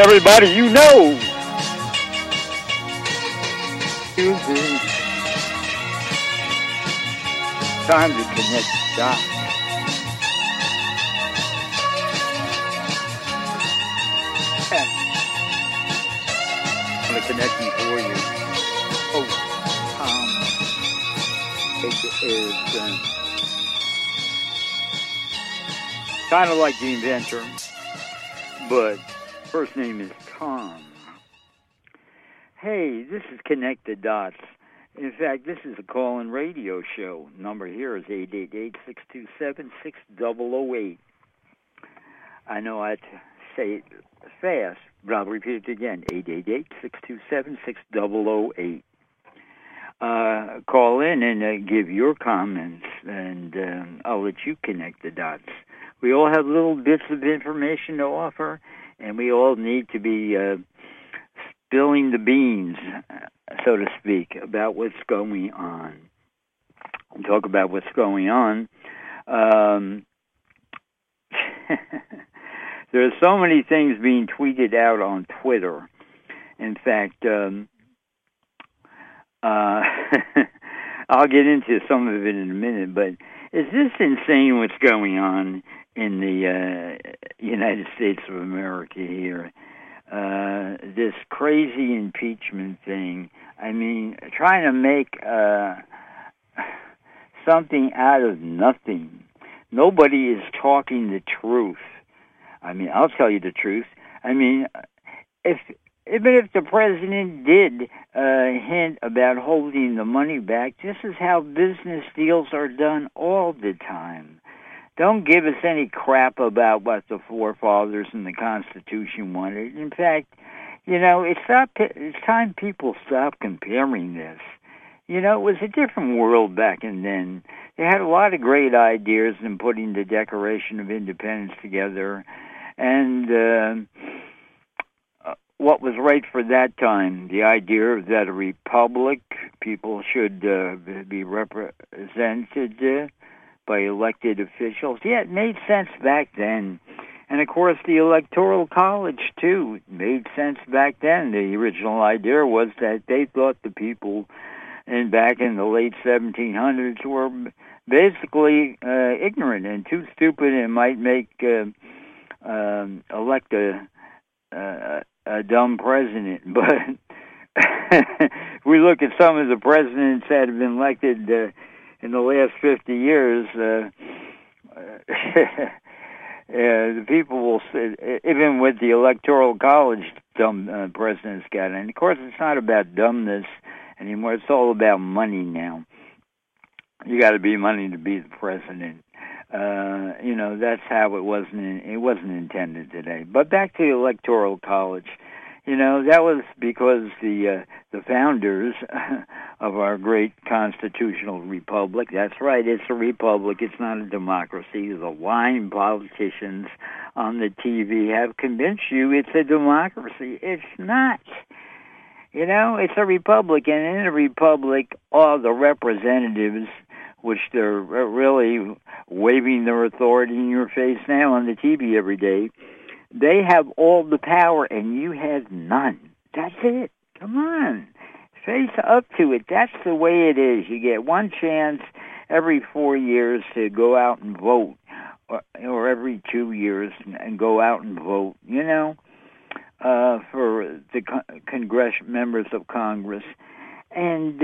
everybody you know. Time to connect the dots. I'm going to connect them for you. Oh, Tom, is kind of like the inventor, but first name is Tom. Hey, this is Connect the Dots. In fact, this is a call-in radio show. Number here is 888-627-6008. I know I say it fast, but I'll repeat it again. 888-627-6008. Call in and give your comments, and I'll let you connect the dots. We all have little bits of information to offer, and we all need to be spilling the beans, so to speak, about what's going on. We'll talk about what's going on. There are so many things being tweeted out on Twitter. In fact, I'll get into some of it in a minute, but is this insane what's going on in the United States of America here? This crazy impeachment thing. I mean, trying to make something out of nothing. Nobody is talking the truth. I mean, I'll tell you the truth. I mean, even if the president did hint about holding the money back, this is how business deals are done all the time. Don't give us any crap about what the forefathers and the Constitution wanted. In fact, you know, it's time people stop comparing this. You know, it was a different world back then. They had a lot of great ideas in putting the Declaration of Independence together, and what was right for that time, the idea that a republic, people should be represented by elected officials. Yeah, it made sense back then. And, of course, the Electoral College, too, made sense back then. The original idea was that they thought the people back in the late 1700s were basically ignorant and too stupid and might elect a dumb president. But if we look at some of the presidents that have been elected in the last 50 years, the people will say, even with the Electoral College, dumb presidents got it. And, of course, it's not about dumbness anymore. It's all about money now. You got to be money to be the president. You know, that's how it wasn't intended today. But back to the Electoral College. You know, that was because the founders of our great constitutional republic, that's right, it's a republic, it's not a democracy. The lying politicians on the TV have convinced you it's a democracy. It's not. You know, it's a republic, and in a republic, all the representatives, which they're really waving their authority in your face now on the TV every day, they have all the power, and you have none. That's it. Come on. Face up to it. That's the way it is. You get one chance every 4 years to go out and vote, or every 2 years and go out and vote, you know, for the members of Congress. And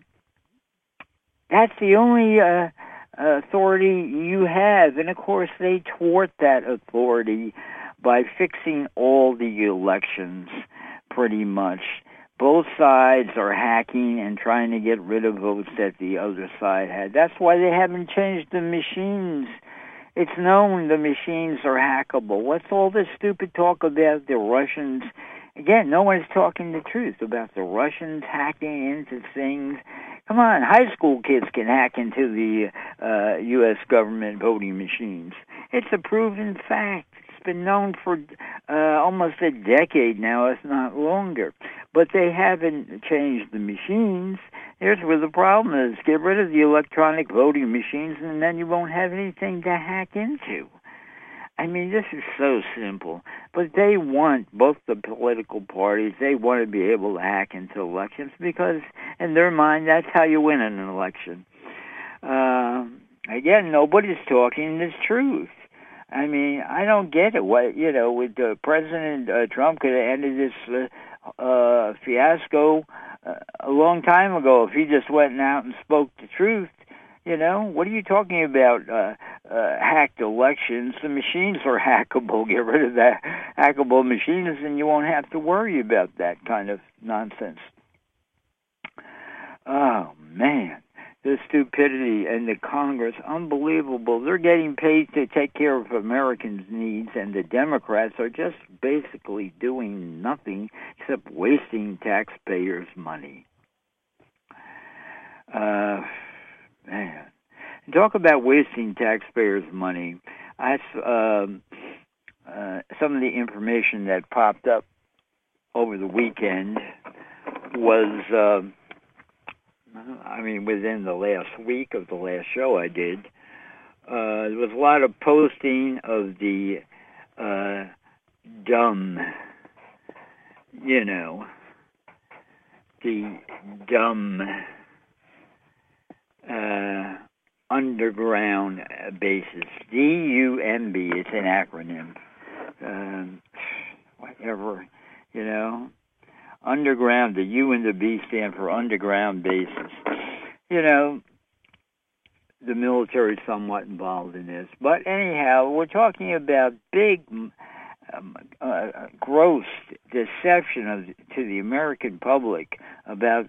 that's the only authority you have. And, of course, they thwart that authority by fixing all the elections, pretty much. Both sides are hacking and trying to get rid of votes that the other side had. That's why they haven't changed the machines. It's known the machines are hackable. What's all this stupid talk about the Russians? Again, no one's talking the truth about the Russians hacking into things. Come on, high school kids can hack into the U.S. government voting machines. It's a proven fact. It's been known for almost a decade now, if not longer. But they haven't changed the machines. Here's where the problem is. Get rid of the electronic voting machines, and then you won't have anything to hack into. I mean, this is so simple. But they want, both the political parties, they want to be able to hack into elections because, in their mind, that's how you win an election. Again, nobody's talking the truth. I mean, I don't get it. What, with President Trump could have ended this fiasco a long time ago if he just went out and spoke the truth. What are you talking about? Hacked elections. The machines are hackable. Get rid of that hackable machines, and you won't have to worry about that kind of nonsense. Oh man, the stupidity in the Congress, unbelievable. They're getting paid to take care of Americans' needs, and the Democrats are just basically doing nothing except wasting taxpayers' money. Man, talk about wasting taxpayers' money. Some of the information that popped up over the weekend was, within the last week of the last show I did, there was a lot of posting of the dumb, underground bases. DUMB, it's an acronym. Whatever, Underground, the U and the B stand for underground bases. The military is somewhat involved in this. But anyhow, we're talking about big, gross deception to the American public about...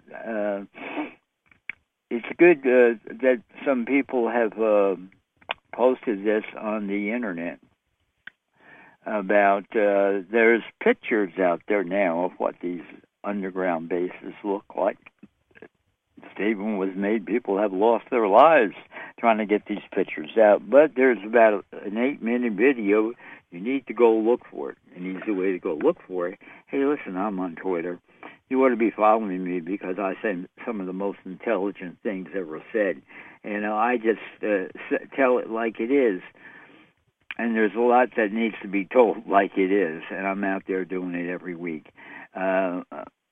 It's good that some people have posted this on the internet about there's pictures out there now of what these underground bases look like. Statement was made, people have lost their lives trying to get these pictures out. But there's about an 8-minute video. You need to go look for it. An easy way to go look for it. Hey, listen, I'm on Twitter. You ought to be following me because I say some of the most intelligent things ever said. I just tell it like it is. And there's a lot that needs to be told like it is. And I'm out there doing it every week. My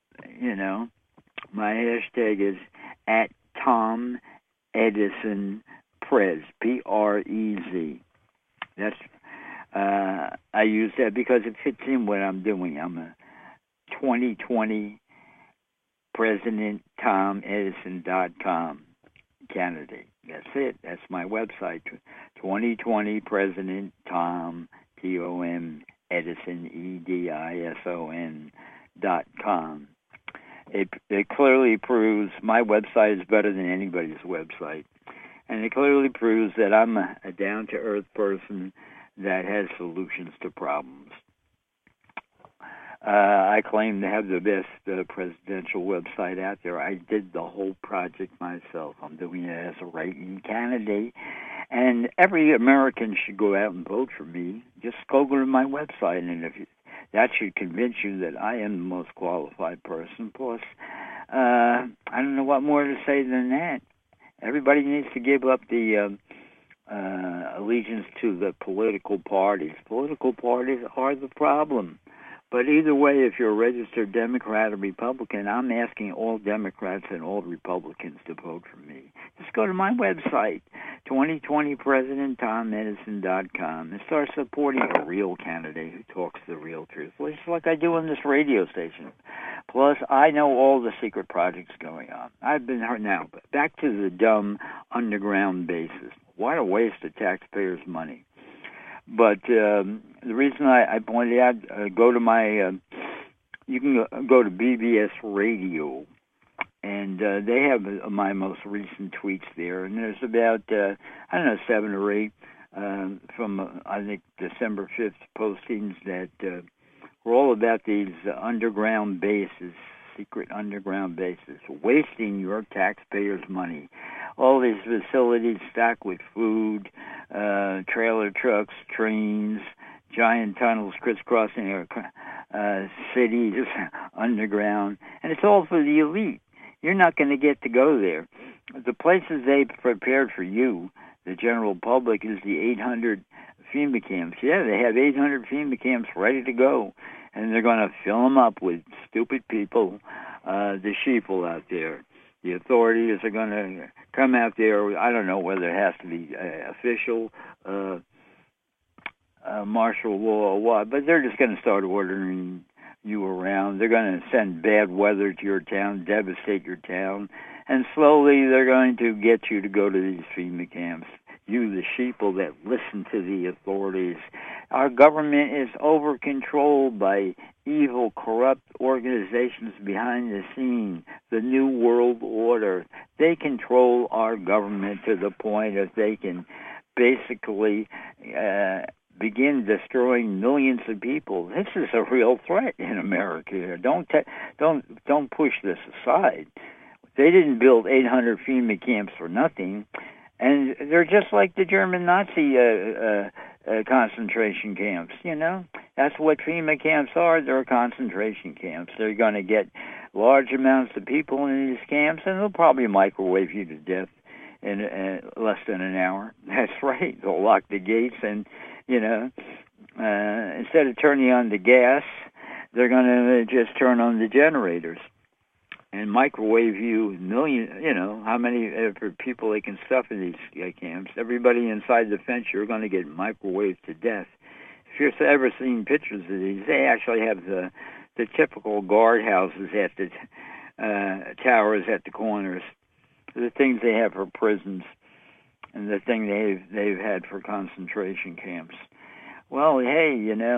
hashtag is @Tom Edison Prez, Prez. That's I use that because it fits in what I'm doing. I'm a 2020 President TomEdison.com candidate. That's it. That's my website. 2020 President Tom, Tom Edison, EDISON.com. It clearly proves my website is better than anybody's website. And it clearly proves that I'm a down-to-earth person that has solutions to problems. I claim to have the best presidential website out there. I did the whole project myself. I'm doing it as a write-in candidate. And every American should go out and vote for me. Just go to my website, and that should convince you that I am the most qualified person. Plus, I don't know what more to say than that. Everybody needs to give up the allegiance to the political parties. Political parties are the problem. But either way, if you're a registered Democrat or Republican, I'm asking all Democrats and all Republicans to vote for me. Just go to my website, 2020 President TomEdison.com, and start supporting a real candidate who talks the real truth, just like I do on this radio station. Plus, I know all the secret projects going on. I've been hurt now. But back to the dumb underground bases. What a waste of taxpayers' money. But the reason I pointed out, go to my, you can go to BBS Radio, and they have my most recent tweets there. And there's about, 7 or 8 from, I think, December 5th postings that were all about these underground bases, secret underground bases, wasting your taxpayers' money. All these facilities stacked with food, trailer trucks, trains, giant tunnels crisscrossing cities underground, and it's all for the elite. You're not going to get to go there. The places they prepared for you, the general public, is the 800 FEMA camps. Yeah, they have 800 FEMA camps ready to go, and they're going to fill them up with stupid people, the sheeple out there. The authorities are going to come out there. I don't know whether it has to be official martial law or what, but they're just going to start ordering you around. They're going to send bad weather to your town, devastate your town, and slowly they're going to get you to go to these FEMA camps. You, the sheeple that listen to the authorities. Our government is over-controlled by evil, corrupt organizations behind the scene, the New World Order. They control our government to the point that they can basically begin destroying millions of people. This is a real threat in America. Don't push this aside. They didn't build 800 FEMA camps for nothing, and they're just like the German Nazi concentration camps. You know, that's what FEMA camps are. They're concentration camps. They're going to get large amounts of people in these camps, and they'll probably microwave you to death in less than an hour. That's right. They'll lock the gates, and instead of turning on the gas, they're going to just turn on the generators and microwave you how many people they can stuff in these camps. Everybody inside the fence, you're going to get microwaved to death. If you've ever seen pictures of these, they actually have the typical guardhouses at the towers at the corners, the things they have for prisons, and the thing they've had for concentration camps. Well, hey,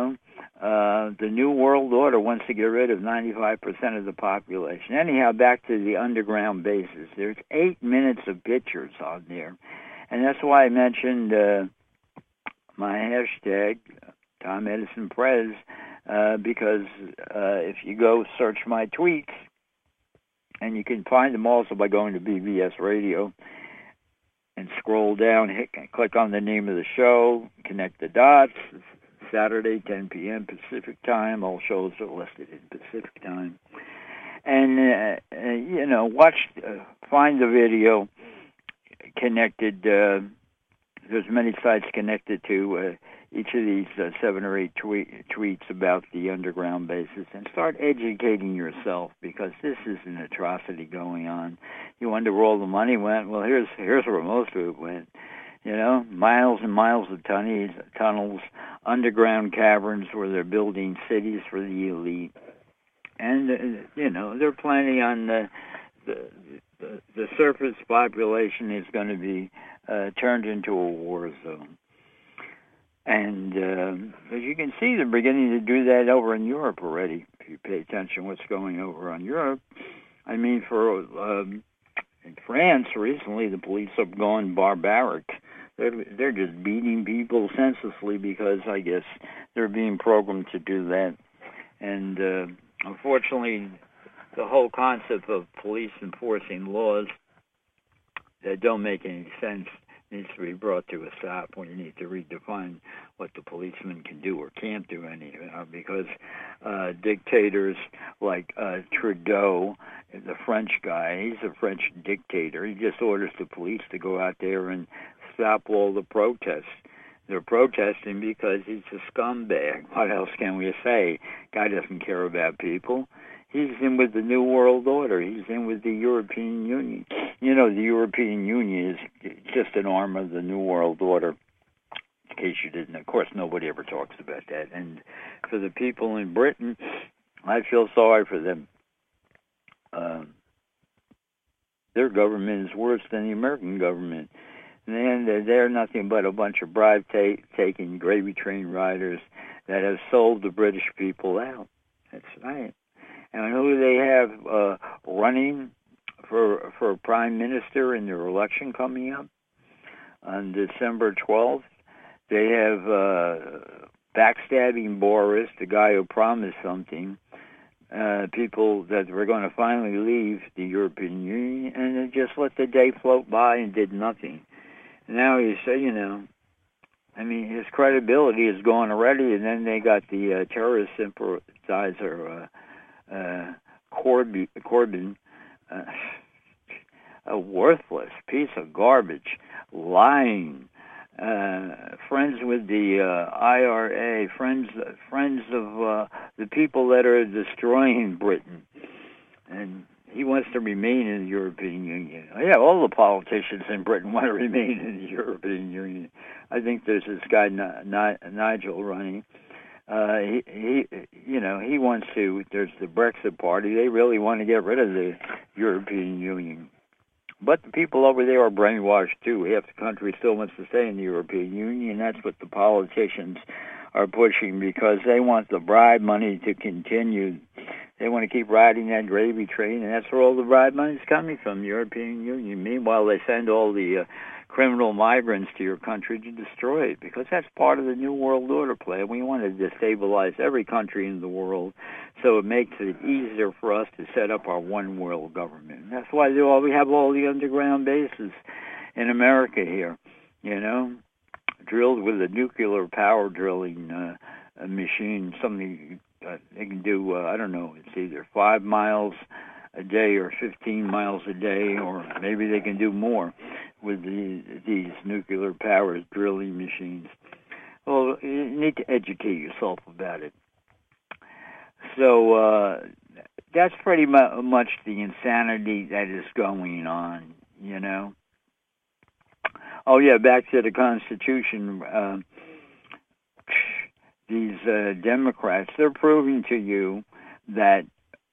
the New World Order wants to get rid of 95% of the population. Anyhow, back to the underground bases. There's 8 minutes of pictures on there. And that's why I mentioned my hashtag, Tom Edison Prez, because if you go search my tweets, and you can find them also by going to BBS Radio, and scroll down, click on the name of the show, connect the dots. Saturday, 10 p.m. Pacific time. All shows are listed in Pacific time. And, find the video connected. There's many sites connected to each of these 7 or 8 tweets about the underground bases, and start educating yourself, because this is an atrocity going on. You wonder where all the money went? Well, here's where most of it went. Miles and miles of tunnels, underground caverns where they're building cities for the elite. And, they're planning on the surface population is going to be turned into a war zone. And as you can see, they're beginning to do that over in Europe already. If you pay attention to what's going over on Europe. I mean, in France recently, the police have gone barbaric. They're just beating people senselessly because, I guess, they're being programmed to do that. And unfortunately, the whole concept of police enforcing laws that don't make any sense needs to be brought to a stop. We need to redefine what the policeman can do or can't do because dictators like Trudeau, the French guy, he's a French dictator. He just orders the police to go out there and stop all the protests. They're protesting because he's a scumbag. What else can we say? Guy doesn't care about people. He's in with the New World Order. He's in with the European Union. The European Union is just an arm of the New World Order, in case you didn't. Of course, nobody ever talks about that. And for the people in Britain, I feel sorry for them. Their government is worse than the American government. And they're nothing but a bunch of bribe-taking, gravy train riders that have sold the British people out. That's right. And who do they have running for prime minister in their election coming up on December 12th? They have backstabbing Boris, the guy who promised something, people that were going to finally leave the European Union, and they just let the day float by and did nothing. Now you say, his credibility is gone already, and then they got the terrorist sympathizer, Corbyn, a worthless piece of garbage, lying, friends with the IRA, friends of the people that are destroying Britain, and he wants to remain in the European Union. Yeah, all the politicians in Britain want to remain in the European Union. I think there's this guy Nigel running. He wants to. There's the Brexit Party. They really want to get rid of the European Union. But the people over there are brainwashed too. Half the country still wants to stay in the European Union. That's what the politicians are pushing because they want the bribe money to continue. They want to keep riding that gravy train, and that's where all the bribe money is coming from, the European Union. Meanwhile, they send all the criminal migrants to your country to destroy it because that's part of the New World Order plan. We want to destabilize every country in the world so it makes it easier for us to set up our one world government. And that's why we have all the underground bases in America here, drilled with a nuclear power drilling machine, something they can do, I don't know, it's either 5 miles a day or 15 miles a day, or maybe they can do more with these nuclear powered drilling machines. Well, you need to educate yourself about it. So that's pretty much the insanity that is going on, Oh, yeah, back to the Constitution. These Democrats, they're proving to you that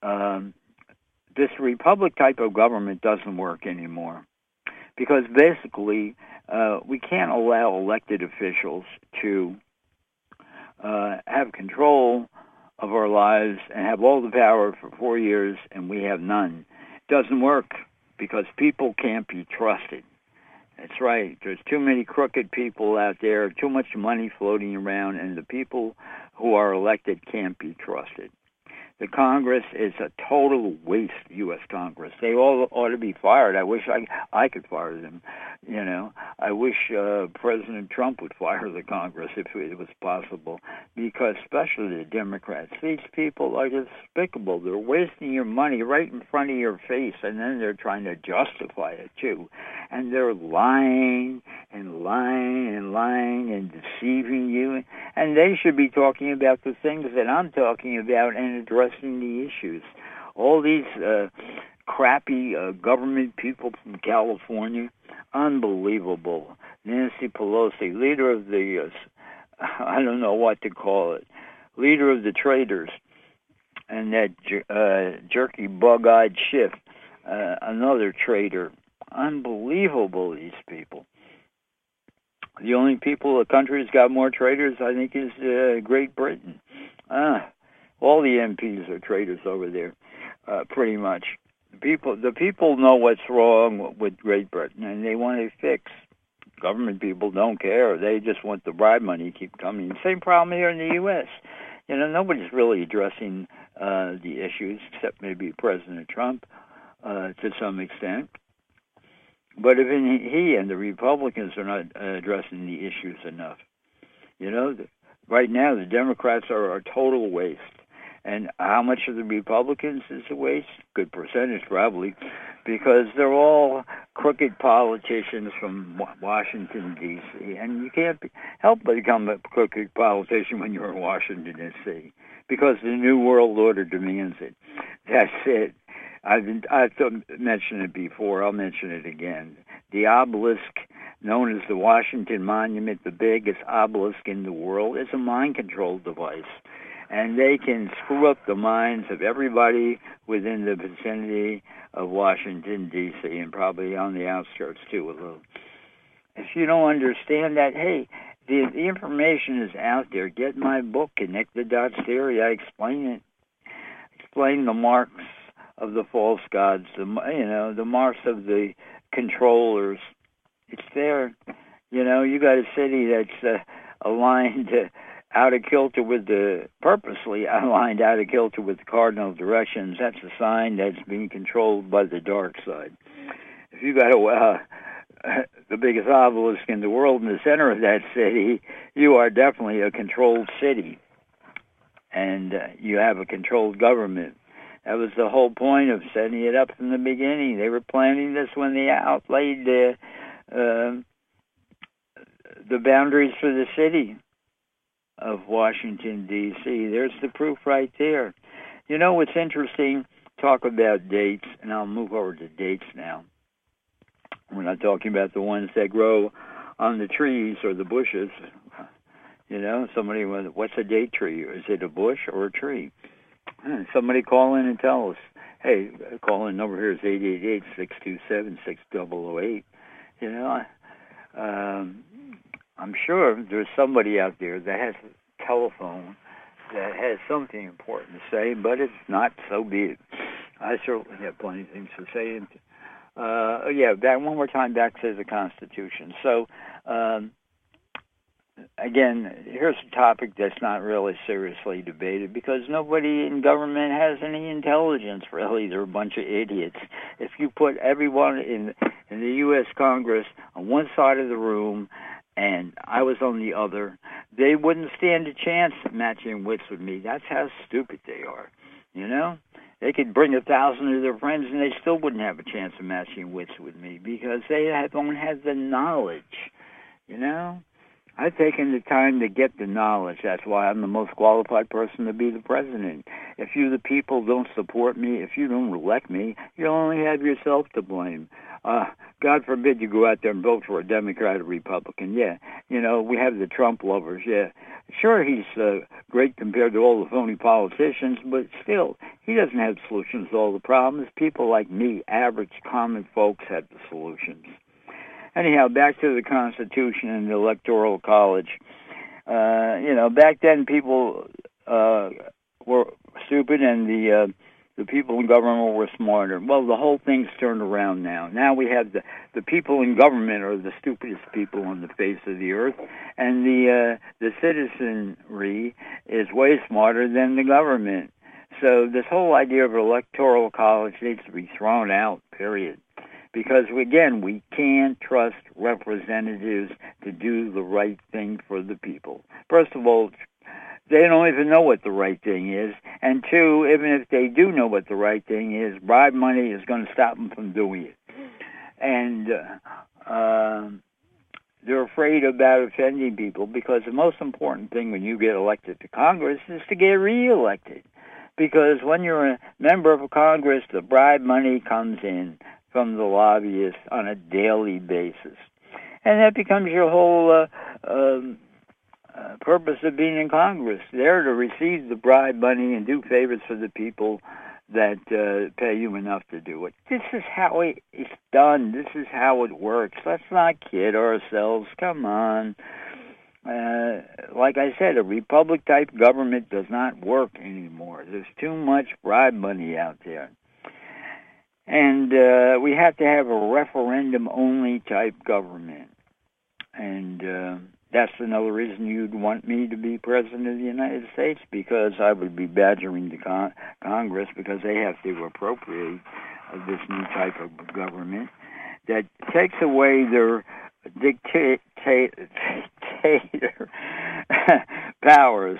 this republic type of government doesn't work anymore. Because basically, we can't allow elected officials to have control of our lives and have all the power for 4 years, and we have none. It doesn't work because people can't be trusted. That's right. There's too many crooked people out there, too much money floating around, and the people who are elected can't be trusted. The Congress is a total waste, U.S. Congress. They all ought to be fired. I wish I could fire them, I wish President Trump would fire the Congress if it was possible, because especially the Democrats. These people are despicable. They're wasting your money right in front of your face, and then they're trying to justify it, too. And they're lying and lying and lying and deceiving you. And they should be talking about the things that I'm talking about and addressing the issues. All these crappy government people from California, unbelievable. Nancy Pelosi, leader of the, I don't know what to call it, leader of the traitors, and that jerky bug-eyed Schiff, another traitor. Unbelievable, these people. The only people, the country that's got more traitors, I think, is Great Britain. All the MPs are traitors over there, pretty much. The people know what's wrong with Great Britain, and they want a fix. Government people don't care. They just want the bribe money to keep coming. Same problem here in the U.S. Nobody's really addressing the issues, except maybe President Trump to some extent. But even he and the Republicans are not addressing the issues enough. Right now the Democrats are a total waste. And how much of the Republicans is a waste? Good percentage, probably, because they're all crooked politicians from Washington, D.C. And you can't help but become a crooked politician when you're in Washington, D.C., because the New World Order demands it. That's it. I've mentioned it before. I'll mention it again. The obelisk, known as the Washington Monument, the biggest obelisk in the world, is a mind control device. And they can screw up the minds of everybody within the vicinity of Washington, D.C., and probably on the outskirts, too, a little. If you don't understand that, hey, the information is out there. Get my book, Connect the Dots Theory. I explain it. Explain the marks of the false gods, the marks of the controllers. It's there. You got a city that's aligned out of kilter purposely aligned out of kilter with the cardinal directions. That's a sign that's being controlled by the dark side. If you got the biggest obelisk in the world in the center of that city, you are definitely a controlled city, and you have a controlled government. That was the whole point of setting it up from the beginning. They were planning this when they outlaid the boundaries for the city of Washington, D.C. There's the proof right there. You know what's interesting? Talk about dates, and I'll move over to dates now. We're not talking about the ones that grow on the trees or the bushes. You know, somebody went, what's a date tree? Is it a bush or a tree? Somebody call in and tell us. Hey, call in number here is 888-627-6008. You know, I'm sure there's somebody out there that has a telephone that has something important to say, but it's not, so be it. I certainly have plenty of things to say. Back one more time, back to the Constitution. So, again, here's a topic that's not really seriously debated because nobody in government has any intelligence, really. They're a bunch of idiots. If you put everyone in the U.S. Congress on one side of the room and I was on the other, they wouldn't stand a chance of matching wits with me. That's how stupid they are, you know? They could bring 1,000 of their friends and they still wouldn't have a chance of matching wits with me because they don't have the knowledge, you know? I've taken the time to get the knowledge. That's why I'm the most qualified person to be the president. If you, the people, don't support me, if you don't elect me, you'll only have yourself to blame. God forbid you go out there and vote for a Democrat or Republican. Yeah, you know, we have the Trump lovers. Yeah, sure, he's great compared to all the phony politicians, but still, he doesn't have solutions to all the problems. People like me, average, common folks, have the solutions. Anyhow, back to the Constitution and the Electoral College. You know, back then people were stupid and the people in government were smarter. Well, the whole thing's turned around now. Now we have the people in government are the stupidest people on the face of the earth, and the citizenry is way smarter than the government. So this whole idea of Electoral College needs to be thrown out, period. Because, again, we can't trust representatives to do the right thing for the people. First of all, they don't even know what the right thing is. And two, even if they do know what the right thing is, bribe money is going to stop them from doing it. And they're afraid about offending people because the most important thing when you get elected to Congress is to get reelected. Because when you're a member of Congress, the bribe money comes in from the lobbyists on a daily basis. And that becomes your whole purpose of being in Congress, there to receive the bribe money and do favors for the people that pay you enough to do it. This is how it's done. This is how it works. Let's not kid ourselves. Come on. Like I said, a republic-type government does not work anymore. There's too much bribe money out there. And we have to have a referendum-only type government. And that's another reason you'd want me to be president of the United States, because I would be badgering the Congress because they have to appropriate this new type of government that takes away their dictator powers.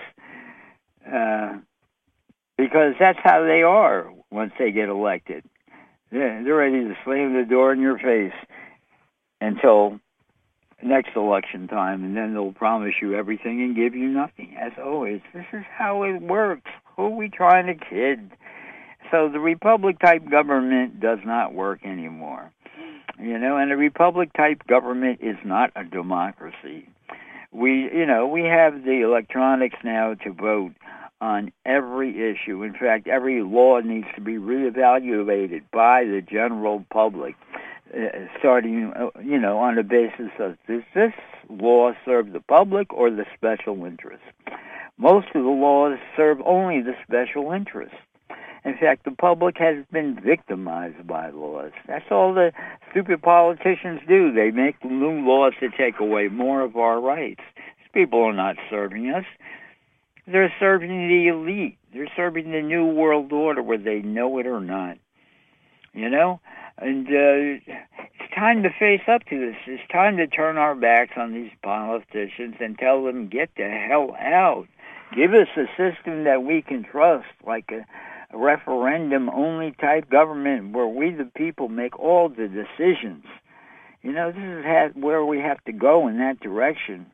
Because that's how they are once they get elected. They're ready to slam the door in your face until next election time, and then they'll promise you everything and give you nothing. As always, this is how it works. Who are we trying to kid? So the republic-type government does not work anymore. You know, and a republic-type government is not a democracy. We have the electronics now to vote on every issue. In fact, every law needs to be reevaluated by the general public, starting, on the basis of, does this law serve the public or the special interest? Most of the laws serve only the special interest. In fact, the public has been victimized by laws. That's all the stupid politicians do. They make new laws to take away more of our rights. These people are not serving us. They're serving the elite. They're serving the New World Order, whether they know it or not. You know? And it's time to face up to this. It's time to turn our backs on these politicians and tell them, get the hell out. Give us a system that we can trust, like a referendum-only type government where we, the people, make all the decisions. This is where we have to go in that direction.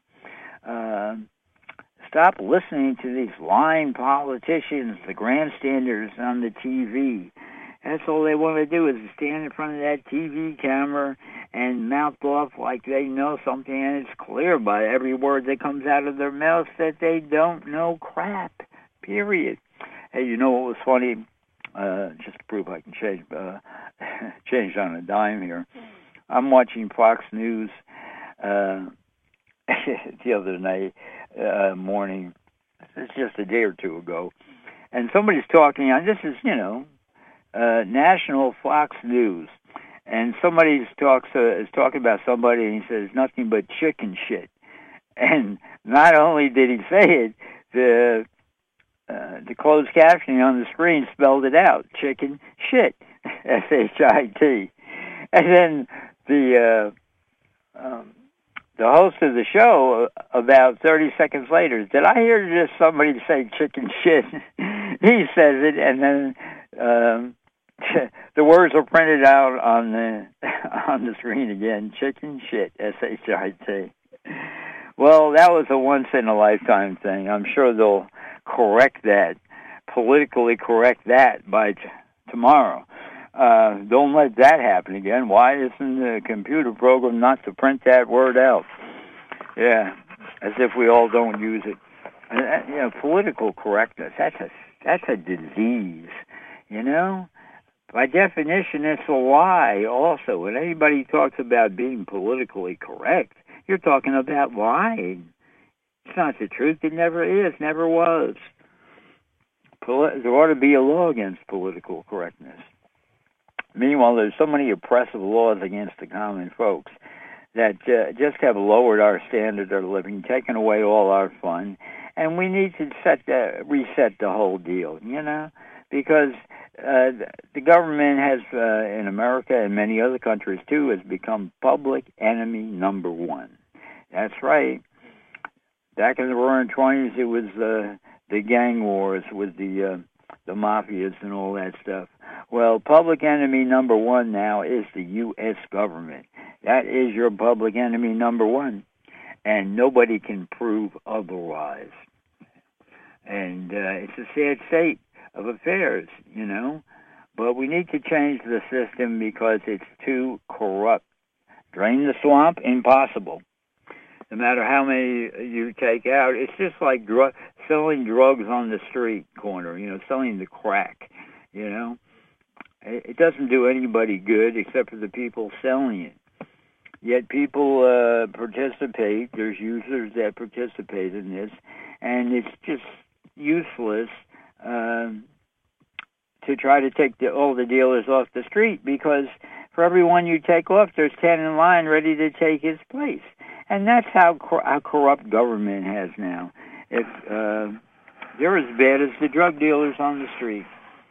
Stop listening to these lying politicians, the grandstanders on the TV. That's all they want to do is stand in front of that TV camera and mouth off like they know something, and it's clear by every word that comes out of their mouths that they don't know crap, period. Hey, you know what was funny? Just to prove I can change on a dime here. I'm watching Fox News the other night morning. It's just a day or two ago, and somebody's talking on. This is national Fox News, and somebody is talking about somebody, and he says nothing but chicken shit. And not only did he say it, the closed captioning on the screen spelled it out: chicken shit, SHIT. And then the host of the show, about 30 seconds later, did I hear just somebody say chicken shit? He says it, and then the words are printed out on the screen again: chicken shit, SHIT. Well, that was a once-in-a-lifetime thing. I'm sure they'll politically correct that by tomorrow. Don't let that happen again. Why isn't the computer program not to print that word out? Yeah, as if we all don't use it. And, political correctness, that's a disease, By definition, it's a lie also. When anybody talks about being politically correct, you're talking about lying. It's not the truth. It never is, never was. There ought to be a law against political correctness. Meanwhile, there's so many oppressive laws against the common folks that just have lowered our standard of living, taken away all our fun, and we need to reset the whole deal, because the government has, in America and many other countries too, has become public enemy number one. That's right. Back in the Roaring '20s, it was the gang wars with the mafias and all that stuff. Well, public enemy number one now is the U.S. government. That is your public enemy number one, and nobody can prove otherwise. And it's a sad state of affairs, But we need to change the system because it's too corrupt. Drain the swamp? Impossible. No matter how many you take out, it's just like selling drugs on the street corner, selling the crack, It doesn't do anybody good except for the people selling it. Yet people participate. There's users that participate in this, and it's just useless to try to take all the dealers off the street, because for every one you take off, there's 10 in line ready to take his place. And that's how corrupt government has now. If they're as bad as the drug dealers on the street.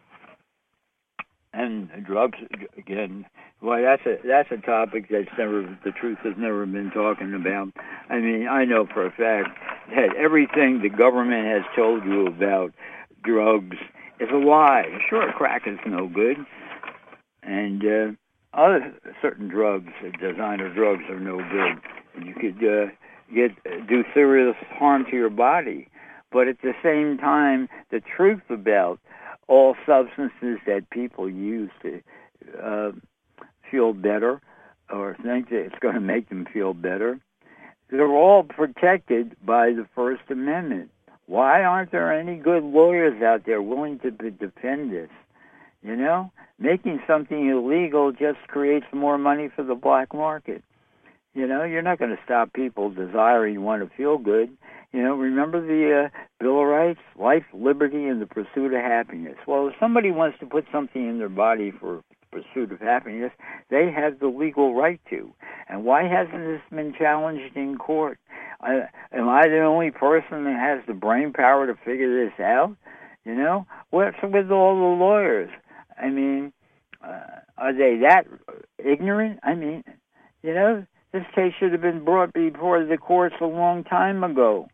And drugs, again, boy, that's a topic the truth has never been talking about. I mean, I know for a fact that everything the government has told you about drugs is a lie. Sure, crack is no good, and other certain drugs, designer drugs, are no good. You could do serious harm to your body. But at the same time, the truth about all substances that people use to feel better or think that it's going to make them feel better, they're all protected by the First Amendment. Why aren't there any good lawyers out there willing to defend this? Making something illegal just creates more money for the black market. You're not going to stop people desiring want to feel good. Remember the Bill of Rights, life, liberty, and the pursuit of happiness. Well, if somebody wants to put something in their body for pursuit of happiness, they have the legal right to. And why hasn't this been challenged in court? Am I the only person that has the brain power to figure this out? What's with all the lawyers? I mean, are they that ignorant? I mean, this case should have been brought before the courts a long time ago.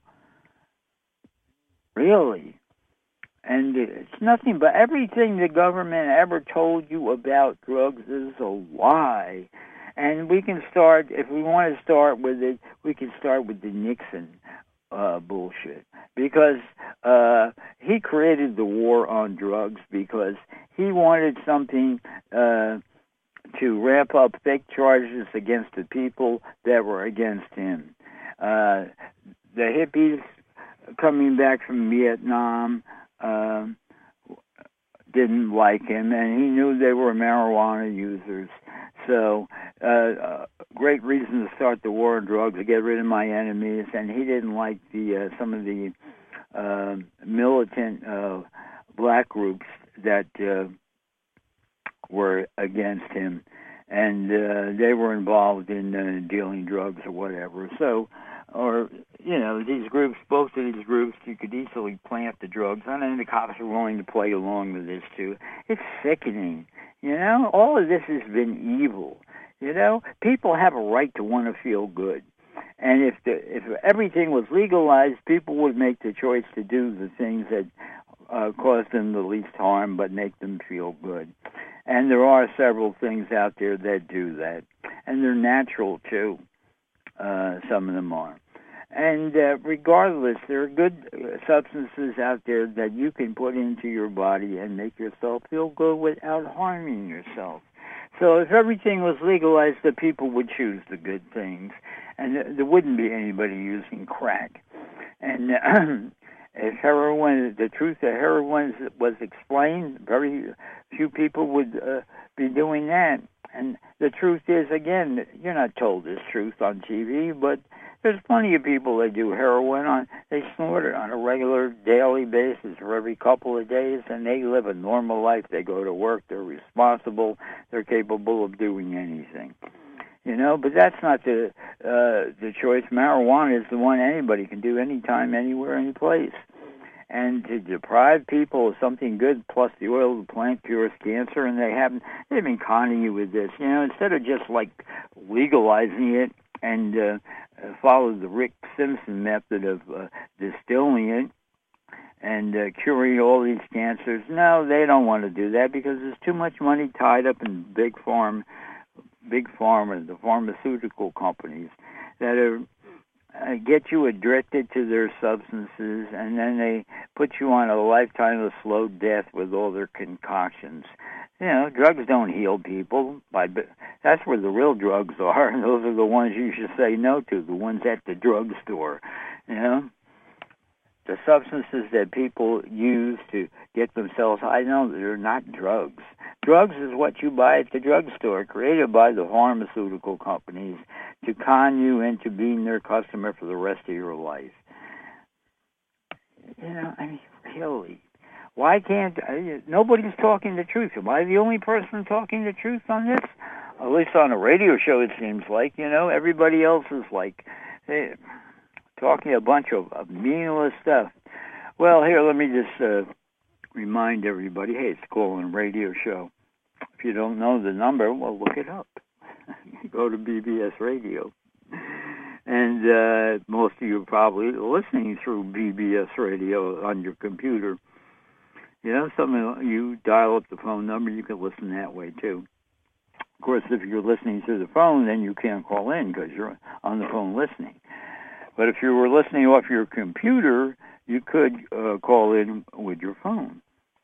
Really. And it's nothing but everything the government ever told you about drugs is a lie. And we can start, if we want to start with it, we can start with the Nixon bullshit. Because he created the war on drugs because he wanted something to ramp up fake charges against the people that were against him. The hippies coming back from Vietnam didn't like him, and he knew they were marijuana users. So, great reason to start the war on drugs, to get rid of my enemies, and he didn't like the some of the militant black groups that were against him, and they were involved in dealing drugs or whatever. So, or, you know, these groups, both of these groups, you could easily plant the drugs, and then the cops are willing to play along with this, too. It's sickening, you know? All of this has been evil, you know? People have a right to want to feel good. And if everything was legalized, people would make the choice to do the things that cause them the least harm but make them feel good. And there are several things out there that do that. And they're natural, too. Some of them are. And regardless, there are good substances out there that you can put into your body and make yourself feel good without harming yourself. So if everything was legalized, the people would choose the good things, and there wouldn't be anybody using crack. And if heroin, the truth of heroin was explained, very few people would be doing that. And the truth is, again, you're not told this truth on TV, but there's plenty of people that do heroin they snort it on a regular daily basis or every couple of days, and they live a normal life. They go to work, they're responsible, they're capable of doing anything. You know, but that's not the choice. Marijuana is the one anybody can do anytime, anywhere, any place. And to deprive people of something good, plus the oil of the plant cures cancer, and they've been conning you with this. You know, instead of just like legalizing it and follow the Rick Simpson method of distilling it and curing all these cancers. No, they don't want to do that because there's too much money tied up in big pharma, the pharmaceutical companies that are get you addicted to their substances, and then they put you on a lifetime of slow death with all their concoctions. You know, drugs don't heal people. That's where the real drugs are, and those are the ones you should say no to, the ones at the drugstore. You know, the substances that people use to get themselves high, no, they're not drugs. Drugs is what you buy at the drugstore, created by the pharmaceutical companies to con you into being their customer for the rest of your life. You know, I mean, really, why can't nobody's talking the truth? Am I the only person talking the truth on this? At least on a radio show, it seems like. You know, everybody else is like talking a bunch of meaningless stuff. Well, here, let me just remind everybody, hey, it's a call-in radio show. If you don't know the number, well, look it up. Go to BBS Radio. And most of you are probably listening through BBS Radio on your computer. You know, some of you dial up the phone number, you can listen that way, too. Of course, if you're listening through the phone, then you can't call in because you're on the phone listening. But if you were listening off your computer, you could call in with your phone.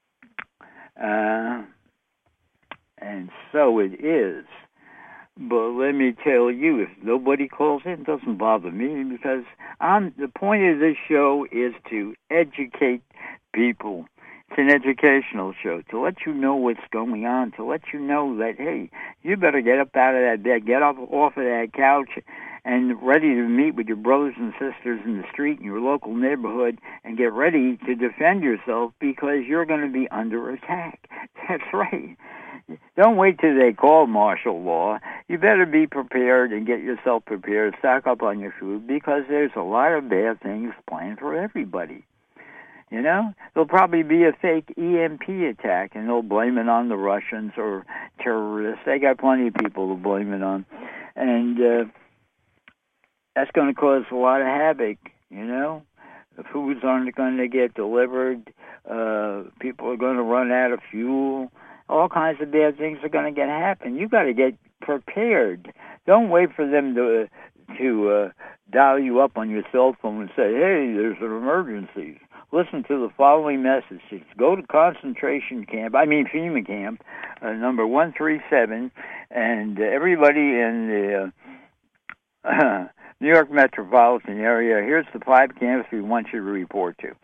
And so it is. But let me tell you, if nobody calls in, it doesn't bother me because the point of this show is to educate people. It's an educational show, to let you know what's going on, to let you know that, hey, you better get up out of that bed, get off of that couch, and ready to meet with your brothers and sisters in the street in your local neighborhood and get ready to defend yourself because you're going to be under attack. That's right. Don't wait till they call martial law. You better be prepared and get yourself prepared, stock up on your food, because there's a lot of bad things planned for everybody. You know, there'll probably be a fake EMP attack, and they'll blame it on the Russians or terrorists. They got plenty of people to blame it on. And that's going to cause a lot of havoc, you know. The foods aren't going to get delivered. People are going to run out of fuel. All kinds of bad things are going to happen. You got to get prepared. Don't wait for them to dial you up on your cell phone and say, "Hey, there's an emergency." Listen to the following messages. Go to FEMA camp, number 137, and everybody in the New York metropolitan area, here's the 5 camps we want you to report to.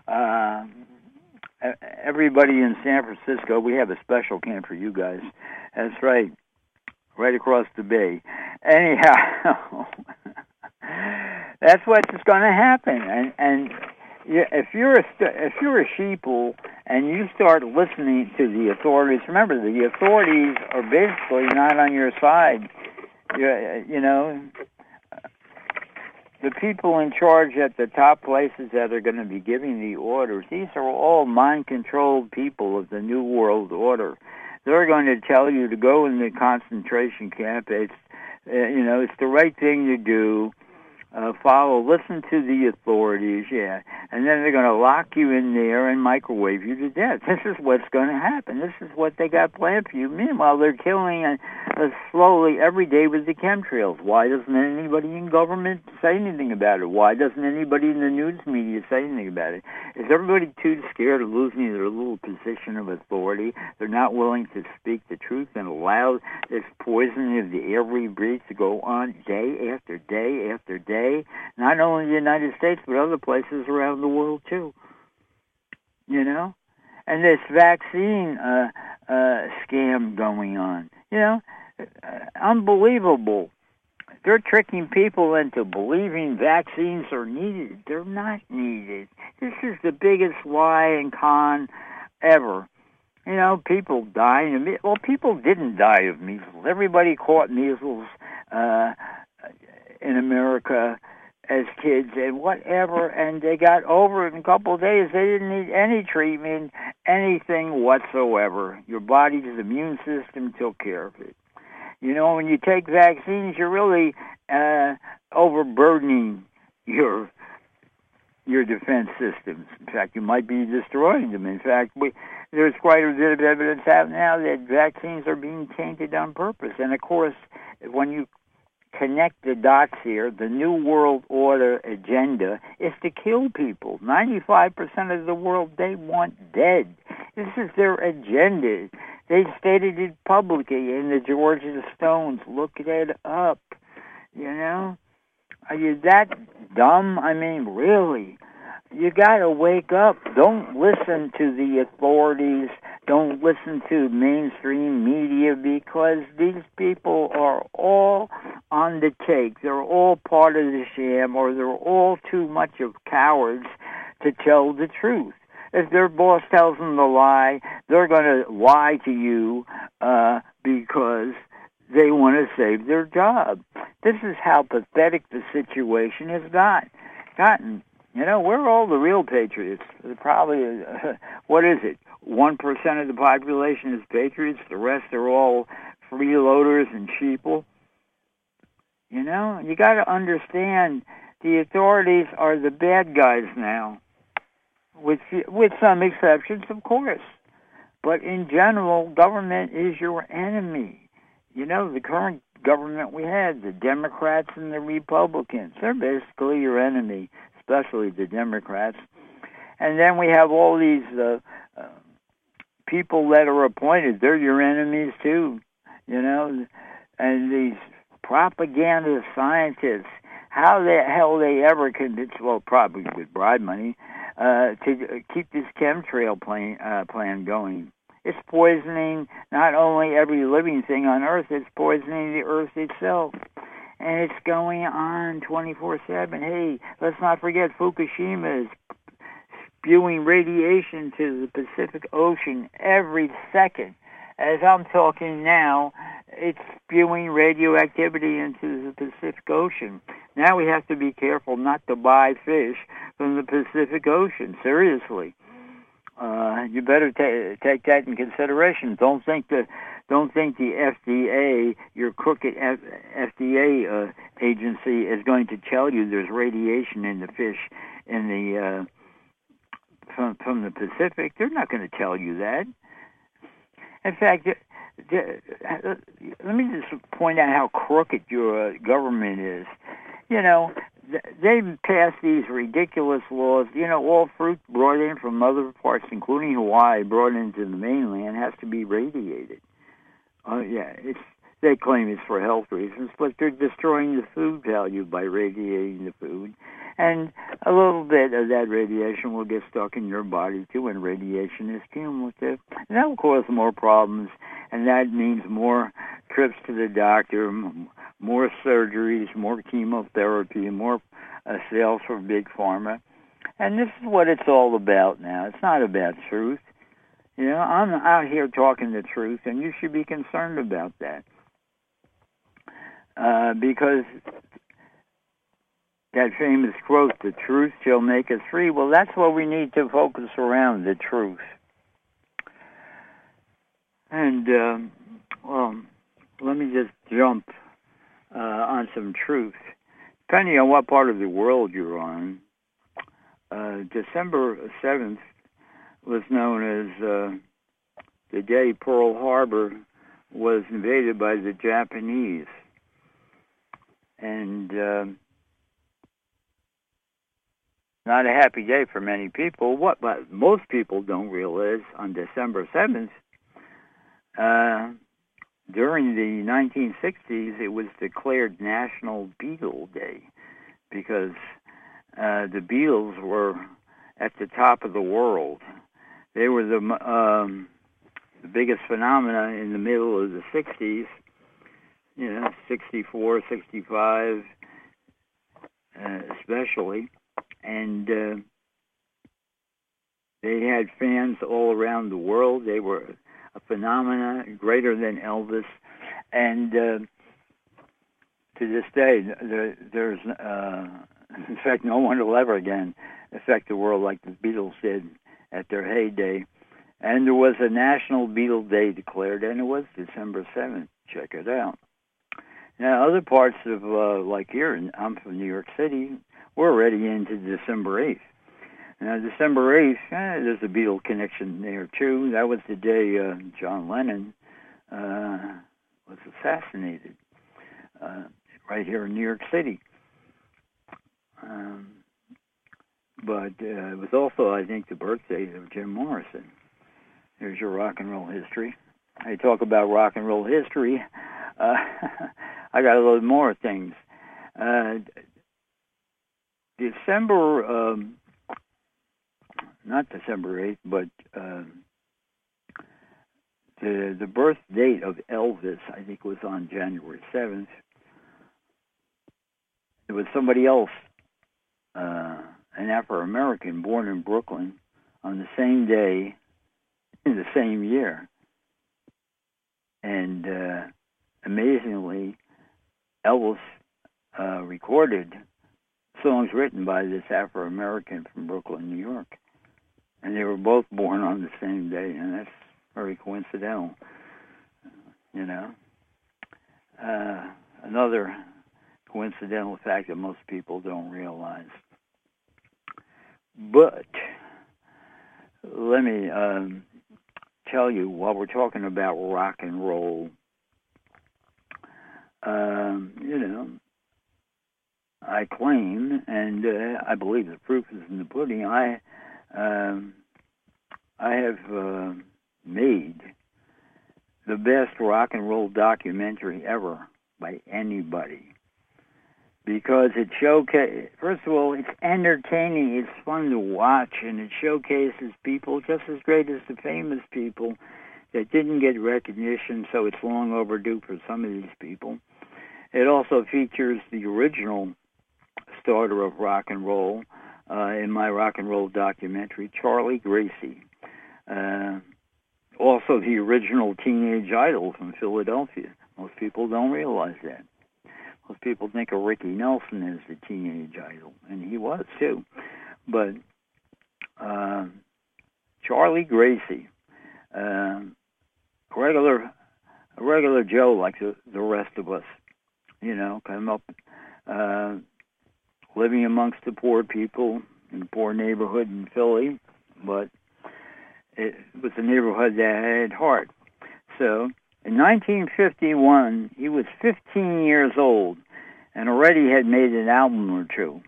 Everybody in San Francisco, we have a special camp for you guys. That's right across the bay. Anyhow, that's what's going to happen. And if you're a sheeple and you start listening to the authorities, remember the authorities are basically not on your side. You know, the people in charge at the top places that are going to be giving the orders, these are all mind-controlled people of the New World Order. They're going to tell you to go in the concentration camp. It's it's the right thing to do. Listen to the authorities, and then they're going to lock you in there and microwave you to death. This is what's going to happen. This is what they got planned for you. Meanwhile, they're killing slowly every day with the chemtrails. Why doesn't anybody in government say anything about it? Why doesn't anybody in the news media say anything about it? Is everybody too scared of losing their little position of authority? They're not willing to speak the truth and allow this poisoning of the air we breathe to go on day after day after day, not only in the United States, but other places around the world, too. You know? And this vaccine scam going on. You know? Unbelievable. They're tricking people into believing vaccines are needed. They're not needed. This is the biggest lie and con ever. You know, people dying. Well, people didn't die of measles. Everybody caught measles in America as kids and whatever, and they got over it in a couple of days. They didn't need any treatment, anything whatsoever. Your body's immune system took care of it. You know, when you take vaccines, you're really overburdening your defense systems. In fact, you might be destroying them. In fact, there's quite a bit of evidence out now that vaccines are being tainted on purpose. And, of course, when you connect the dots here, the New World Order agenda is to kill people. 95% of the world they want dead. This is their agenda. They stated it publicly in the Georgia Stones. Look it up. You know? Are you that dumb? I mean, really? You got to wake up. Don't listen to the authorities. Don't listen to mainstream media, because these people are all on the take. They're all part of the sham, or they're all too much of cowards to tell the truth. If their boss tells them to lie, they're going to lie to you because they want to save their job. This is how pathetic the situation has gotten. You know, we're all the real patriots. Probably, what is it? 1% of the population is patriots. The rest are all freeloaders and sheeple. You know, you got to understand the authorities are the bad guys now, with some exceptions, of course. But in general, government is your enemy. You know, the current government we had, the Democrats and the Republicans, they're basically your enemy, especially the Democrats. And then we have all these people that are appointed. They're your enemies, too, you know. And these propaganda scientists, how the hell they ever convince, well, probably with bribe money, to keep this chemtrail plan going. It's poisoning not only every living thing on Earth, it's poisoning the Earth itself. And it's going on 24/7. Hey, let's not forget Fukushima is spewing radiation to the Pacific Ocean every second. As I'm talking now, it's spewing radioactivity into the Pacific Ocean. Now we have to be careful not to buy fish from the Pacific Ocean. Seriously. You better take that in consideration. Don't think the FDA, your crooked FDA agency, is going to tell you there's radiation in the fish in the from the Pacific. They're not going to tell you that. In fact, let me just point out how crooked your government is. You know, they've passed these ridiculous laws. You know, all fruit brought in from other parts, including Hawaii, brought into the mainland, has to be radiated. They claim it's for health reasons, but they're destroying the food value by radiating the food. And a little bit of that radiation will get stuck in your body, too, and radiation is cumulative. And that will cause more problems, and that means more trips to the doctor, more surgeries, more chemotherapy, more sales for Big Pharma. And this is what it's all about now. It's not about truth. You know, I'm out here talking the truth, and you should be concerned about that. Because that famous quote, the truth shall make us free, well, that's what we need to focus around, the truth. And, let me just jump on some truth. Depending on what part of the world you're on, December 7th was known as the day Pearl Harbor was invaded by the Japanese. And not a happy day for many people. What most people don't realize, on December 7th, during the 1960s, it was declared National Beetle Day because the beetles were at the top of the world. They were the biggest phenomena in the middle of the 60s, 64, 65 especially. And they had fans all around the world. They were a phenomena greater than Elvis. And to this day, there's, in fact, no one will ever again affect the world like the Beatles did at their heyday. And there was a National Beetle Day declared, and it was December 7th. Check it out. Now, other parts of, like here, I'm from New York City, we're already into December 8th. Now, December 8th, there's a Beatle connection there, too. That was the day John Lennon was assassinated right here in New York City. But it was also, I think, the birthday of Jim Morrison. Here's your rock and roll history. I talk about rock and roll history. I got a little more things. Not December 8th, but the birth date of Elvis, I think, was on January 7th. There was somebody else, an Afro-American born in Brooklyn on the same day in the same year. And amazingly, Elvis recorded songs written by this Afro-American from Brooklyn, New York. And they were both born on the same day, and that's very coincidental, Another coincidental fact that most people don't realize. But let me tell you, while we're talking about rock and roll, I claim, and I believe the proof is in the pudding, I have made the best rock and roll documentary ever by anybody. Because it showcases, first of all, it's entertaining, it's fun to watch, and it showcases people just as great as the famous people that didn't get recognition, so it's long overdue for some of these people. It also features the original starter of rock and roll in my rock and roll documentary, Charlie Gracie. Also the original teenage idol from Philadelphia. Most people don't realize that. Most people think of Ricky Nelson as the teenage idol, and he was too. But Charlie Gracie, a regular Joe like the rest of us, come up living amongst the poor people in a poor neighborhood in Philly, but it was a neighborhood that had heart. So In 1951, he was 15 years old and already had made an album or two.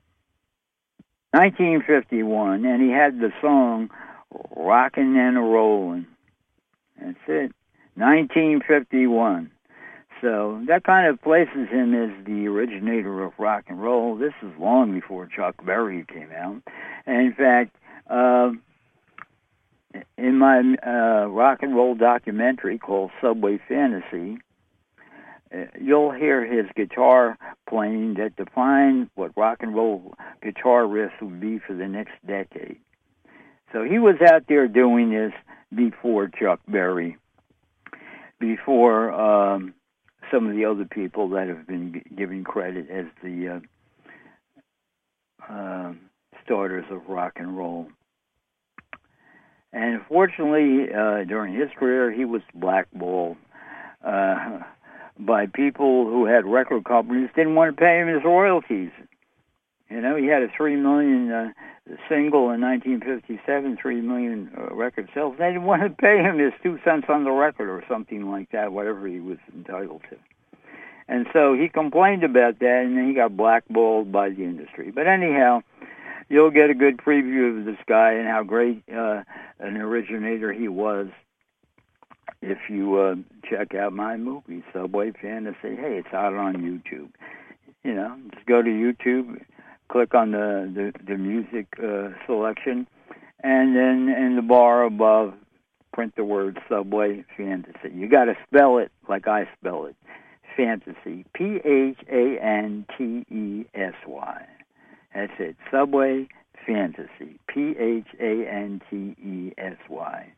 1951, and he had the song Rockin' and a Rollin'. That's it. 1951. So that kind of places him as the originator of rock and roll. This is long before Chuck Berry came out. And in fact, in my rock and roll documentary called Subway Fantasy, you'll hear his guitar playing that defines what rock and roll guitar riffs will be for the next decade. So he was out there doing this before Chuck Berry, before some of the other people that have been given credit as the starters of rock and roll. And fortunately, during his career, he was blackballed by people who had record companies didn't want to pay him his royalties. You know, he had a $3 million single in 1957, 3 million record sales. They didn't want to pay him his 2 cents on the record or something like that, whatever he was entitled to. And so he complained about that, and then he got blackballed by the industry. But anyhow, you'll get a good preview of this guy and how great an originator he was if you check out my movie, Subway Fantasy. Hey, it's out on YouTube. You know, just go to YouTube, click on the music selection, and then in the bar above, print the word Subway Fantasy. You got to spell it like I spell it. Fantasy. P-H-A-N-T-E-S-Y. That's it. Subway Fantasy. P-H-A-N-T-E-S-Y.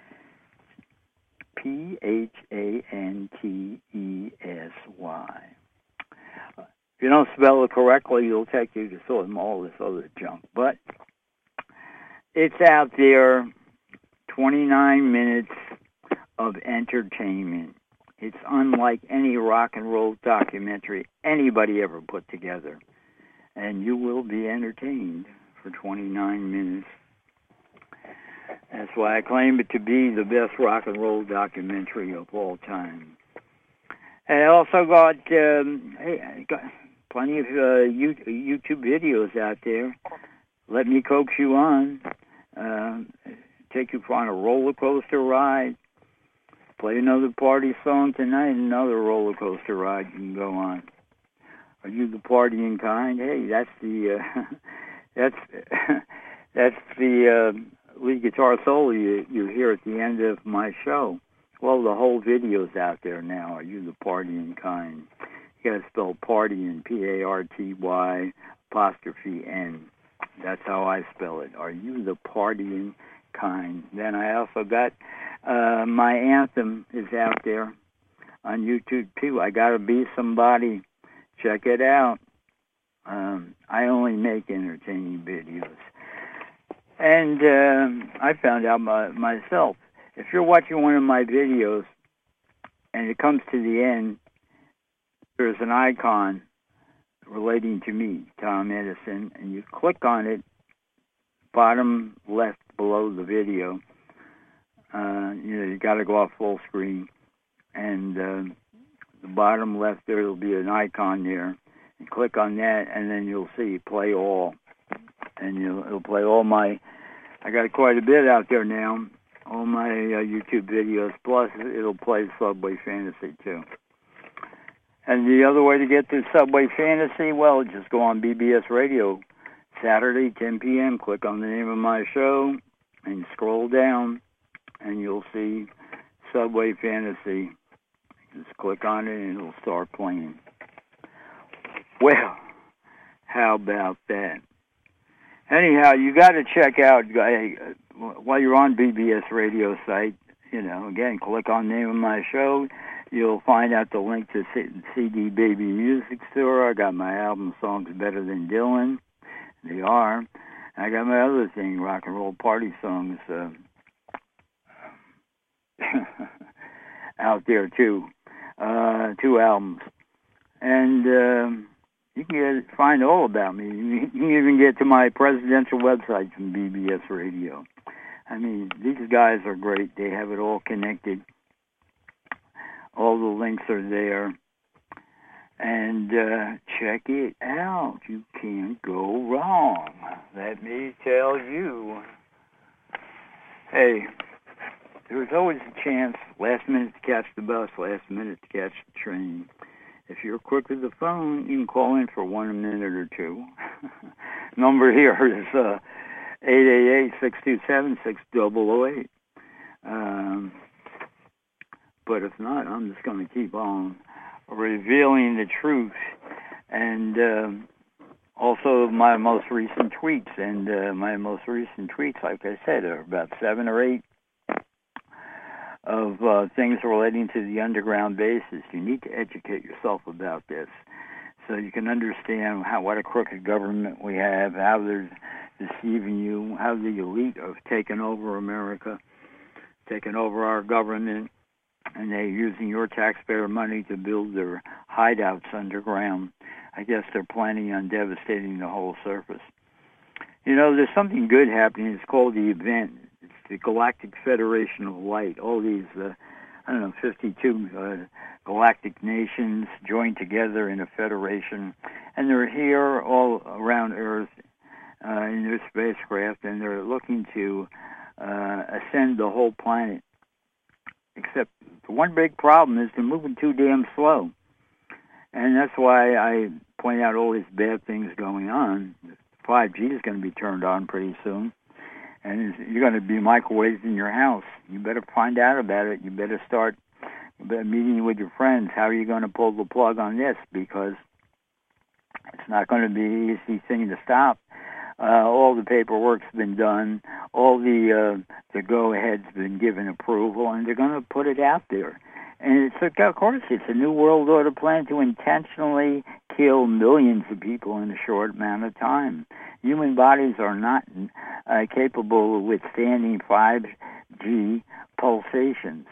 P-H-A-N-T-E-S-Y. If you don't spell it correctly, it'll take you to sort of all this other junk. But it's out there, 29 minutes of entertainment. It's unlike any rock and roll documentary anybody ever put together. And you will be entertained for 29 minutes. That's why I claim it to be the best rock and roll documentary of all time. And I also got, I got plenty of YouTube videos out there. Let me coax you on. Take you on a roller coaster ride. Play another party song tonight, another roller coaster ride you can go on. Are you the partying kind? Hey, that's the that's the lead guitar solo you hear at the end of my show. Well, the whole video's out there now. Are you the partying kind? You got to spell partying, P-A-R-T-Y''N. That's how I spell it. Are you the partying kind? Then I also got my anthem is out there on YouTube too. I Gotta Be Somebody. Check it out. I only make entertaining videos. And I found out myself, if you're watching one of my videos and it comes to the end, there's an icon relating to me, Tom Edison, and you click on it, bottom left below the video. You got to go off full screen, and the bottom left there will be an icon there. You click on that, and then you'll see Play All, and it'll play all my. I got quite a bit out there now. All my YouTube videos, plus it'll play Subway Fantasy too. And the other way to get to Subway Fantasy, well, just go on BBS Radio, Saturday, 10 p.m., click on the name of my show, and scroll down, and you'll see Subway Fantasy. Just click on it, and it'll start playing. Well, how about that? Anyhow, you got to check out, while you're on BBS Radio site, again, click on the name of my show. You'll find out the link to CD Baby Music Store. I got my album Songs Better Than Dylan. They are. I got my other thing, Rock and Roll Party Songs, out there too. 2 albums. And you can find all about me. You can even get to my presidential website from BBS Radio. I mean, these guys are great. They have it all connected. all the links are there. And check it out. You can't go wrong. Let me tell you. Hey, there's always a chance, last minute to catch the bus, last minute to catch the train. If you're quick with the phone, you can call in for 1 minute or two. Number here is 888-627-6008. But if not, I'm just going to keep on revealing the truth. And also my most recent tweets. And my most recent tweets, like I said, are about 7 or 8 of things relating to the underground bases. You need to educate yourself about this so you can understand what a crooked government we have, how they're deceiving you, how the elite have taken over America, taken over our government, and they're using your taxpayer money to build their hideouts underground. I guess they're planning on devastating the whole surface. You know, there's something good happening. It's called the event. It's the Galactic Federation of Light. All these, 52 galactic nations joined together in a federation, and they're here all around Earth in their spacecraft, and they're looking to ascend the whole planet. Except the one big problem is they're moving too damn slow. And that's why I point out all these bad things going on. 5G is going to be turned on pretty soon. And you're going to be microwaved in your house. You better find out about it. You better start meeting with your friends. How are you going to pull the plug on this? Because it's not going to be an easy thing to stop. All the paperwork's been done. All the go-ahead's been given approval, and they're going to put it out there. And of course, it's a New World Order plan to intentionally kill millions of people in a short amount of time. Human bodies are not capable of withstanding 5G pulsations.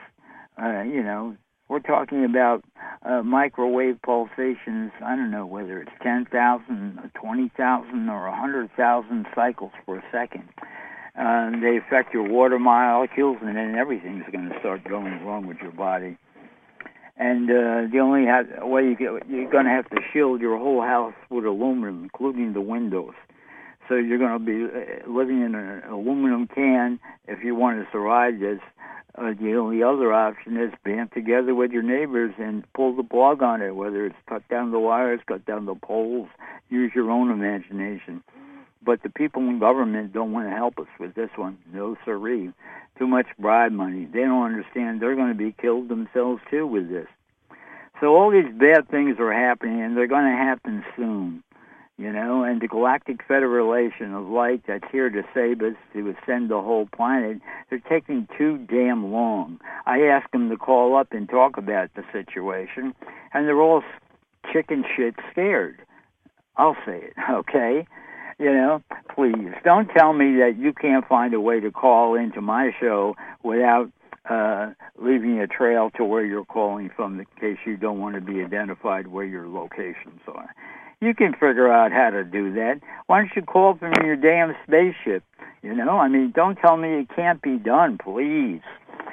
We're talking about microwave pulsations. I don't know whether it's 10,000, 20,000, or 100,000 cycles per second. They affect your water molecules, and then everything's going to start going wrong with your body. And the only way you're going to have to shield your whole house with aluminum, including the windows. So you're going to be living in an aluminum can if you want to survive this. The only other option is band together with your neighbors and pull the plug on it, whether it's cut down the wires, cut down the poles, use your own imagination. But the people in government don't want to help us with this one. No siree. Too much bribe money. They don't understand they're going to be killed themselves, too, with this. So all these bad things are happening, and they're going to happen soon. And the Galactic Federation of Light that's here to save us, to ascend the whole planet, they're taking too damn long. I asked them to call up and talk about the situation, and they're all chicken shit scared. I'll say it, okay? Please, don't tell me that you can't find a way to call into my show without leaving a trail to where you're calling from in case you don't want to be identified where your locations are. You can figure out how to do that. Why don't you call from your damn spaceship? Don't tell me it can't be done, please.